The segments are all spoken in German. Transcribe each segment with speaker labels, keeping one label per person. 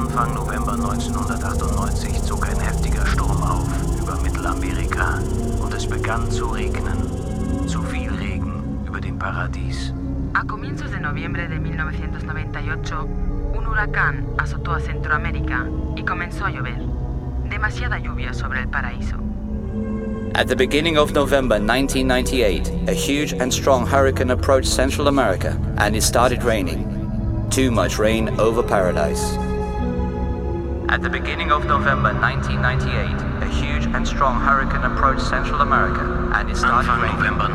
Speaker 1: Anfang November 1998 zog ein heftiger Sturm auf über Mittelamerika und es begann zu regnen. Zu viel Regen über dem Paradies.
Speaker 2: A comienzos de noviembre de 1998, un huracán azotó a Centroamérica y comenzó a llover. Demasiada lluvia sobre el paraíso.
Speaker 3: At the beginning of November 1998, a huge and strong hurricane approached Central America and it started raining. Too much rain over paradise. At the beginning of November 1998, a huge and strong hurricane approached Central America and it started raining.
Speaker 1: November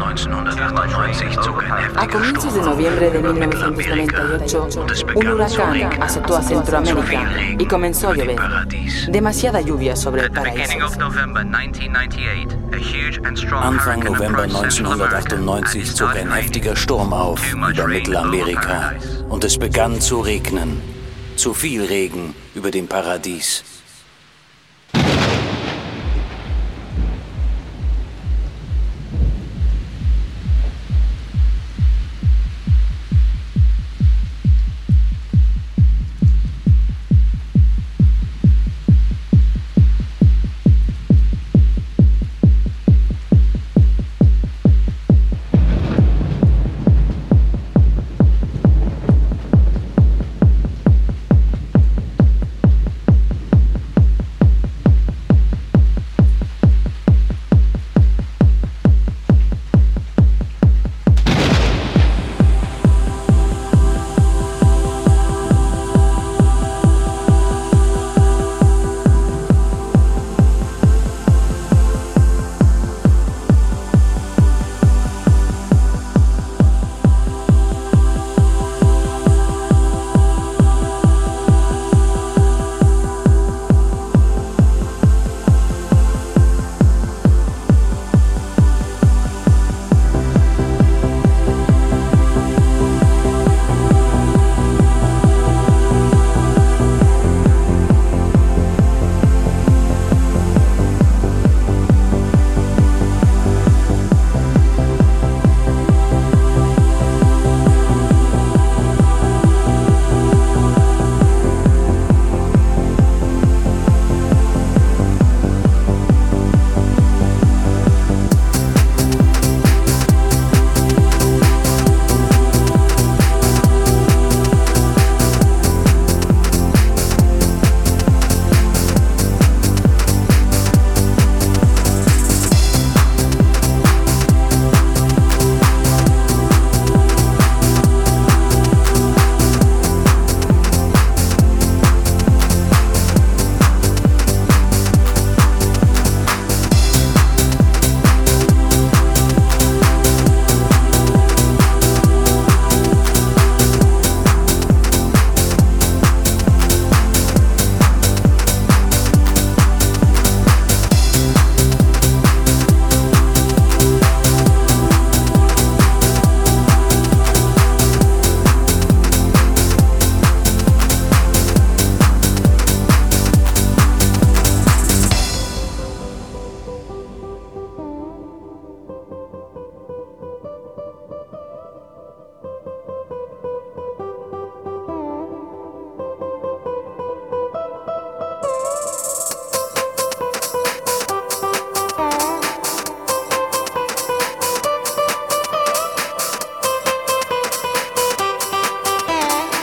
Speaker 1: 1998 zog ein
Speaker 2: A
Speaker 1: heftiger
Speaker 2: comienzos de
Speaker 1: Sturm
Speaker 2: noviembre de
Speaker 1: über Mittelamerika
Speaker 2: 1998,
Speaker 1: und es
Speaker 2: un
Speaker 1: begann zu
Speaker 2: huracán
Speaker 1: regnen.
Speaker 2: azotó a
Speaker 1: Zu
Speaker 2: Centroamérica
Speaker 1: viel Regen
Speaker 2: y comenzó a
Speaker 1: über dem
Speaker 2: llover.
Speaker 1: Paradies.
Speaker 2: Demasiada lluvia sobre el
Speaker 3: At the beginning
Speaker 2: paraíso.
Speaker 3: of November 1998, a huge and strong
Speaker 4: Anfang
Speaker 3: hurricane
Speaker 4: November
Speaker 3: approached Central America and
Speaker 4: 1998
Speaker 3: it
Speaker 4: zog
Speaker 3: started
Speaker 4: ein
Speaker 3: raining.
Speaker 4: heftiger Sturm auf
Speaker 3: Too much
Speaker 4: über
Speaker 3: rain
Speaker 4: Mittelamerika
Speaker 3: over paradise.
Speaker 4: und es begann zu regnen. Zu viel Regen über dem Paradies.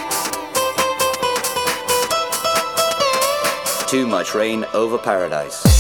Speaker 3: Too much rain over paradise.